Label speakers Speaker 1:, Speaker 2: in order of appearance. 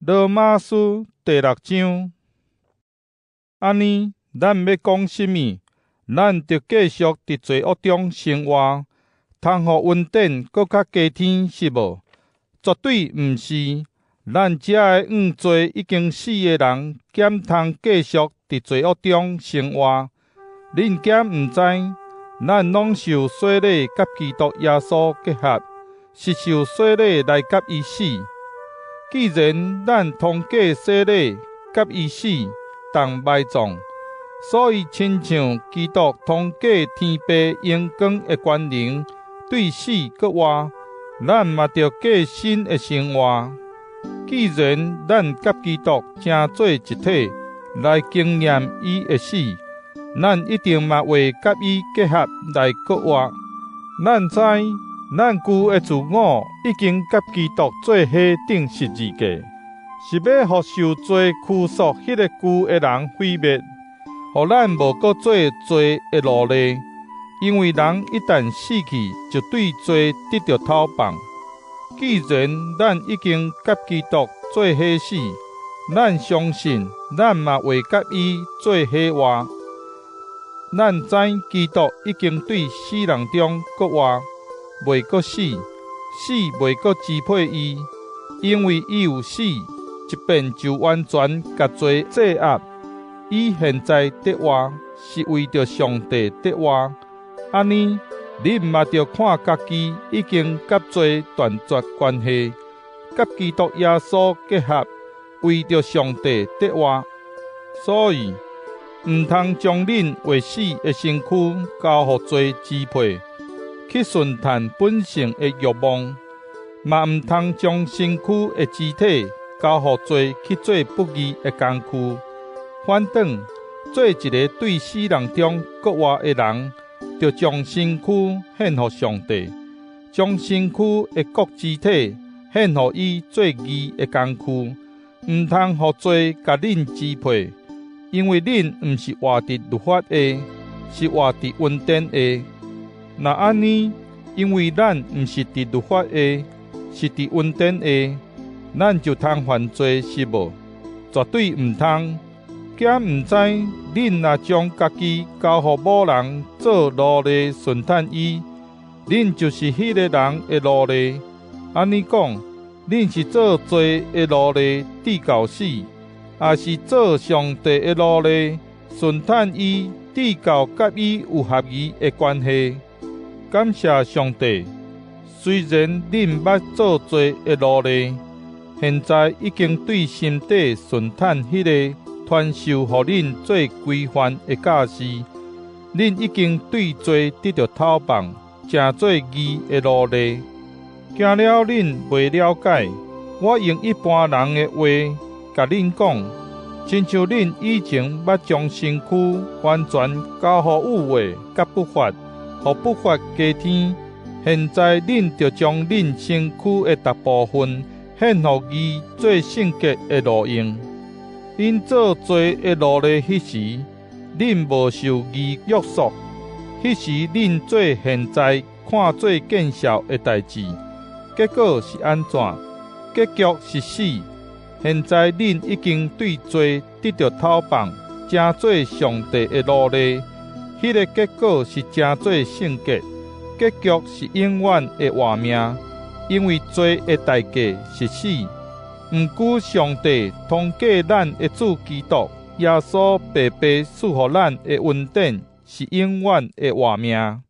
Speaker 1: 罗马书第6章。安尼，咱要讲什么？咱着继续伫罪恶中生活，通互恩典搁较加添，是无？绝对毋是。咱遮个罪已经死的人，减通继续伫罪恶中生活。恁减毋知，咱拢受洗礼甲基督耶稣结合，是受洗礼来甲伊死。既然咱通过洗礼甲伊死，同埋葬，所以亲像基督通过天父荣光的权能，对死搁活，咱嘛着过新的生活。既然咱甲基督成做一体，来经验伊的死，咱一定嘛会甲伊结合来搁活。咱知，咱旧的自我已经甲基督做下定十字架，是要互受罪拘束迄个旧的人毁灭，互咱无搁做罪的奴隶。因为人一旦死去，就对罪得到讨放。既然咱已经甲基督做下死，咱相信咱嘛会甲伊做下活。咱知基督已经对死人中搁活，袂搁死，死袂搁支配伊，因为伊有死，一遍就完全甲罪制压。伊现在得活，是为着上帝得活。安尼，恁嘛着看家己已经甲罪断绝关系，甲基督耶稣结合，为着上帝得活。所以，毋通将恁会死的身躯交互罪支配，去顺探本性的欲望，嘛毋通将身躯的肢体交互罪去做不义的工具。反倒，做一个对死人中搁活的人，就将身躯献予上帝，将身躯的各肢体献予伊做义的工具，毋通互罪甲恁支配。因为恁毋是活伫律法下，是活伫恩典下。若安尼，因为咱毋是伫律法下，是伫恩典下，咱就通犯罪是无？绝对毋通。惊毋知，恁若将家己交互某人做奴隶顺趁伊，恁就是迄个人的奴隶。安尼讲，恁是做罪的奴隶直到死，也是做上帝的奴隶顺趁伊直到甲伊有合宜的关系。感谢上帝，虽然恁捌做罪的奴隶，现在已经对心底顺趁迄个传授予恁做规范的教示，恁已经对罪得到讨放，成做义的奴隶。惊了恁袂了解，我用一般人的话甲恁讲，亲像恁以前捌将身躯完全交予污秽甲不法，互不法加添。现在恁就将恁身躯的大部分献予义做圣洁的路用。因做罪的奴隶迄时，恁无受义约束；迄时恁做现在看做见笑的代志，结果是安怎？结局是死。现在恁已经对罪得到讨放，成做上帝的奴隶。迄个结果是成做圣洁，结局是永远的活命。因为罪的代价是死。毋过上帝通过咱的主基督耶稣白白赐予咱的恩典，是永远的活命。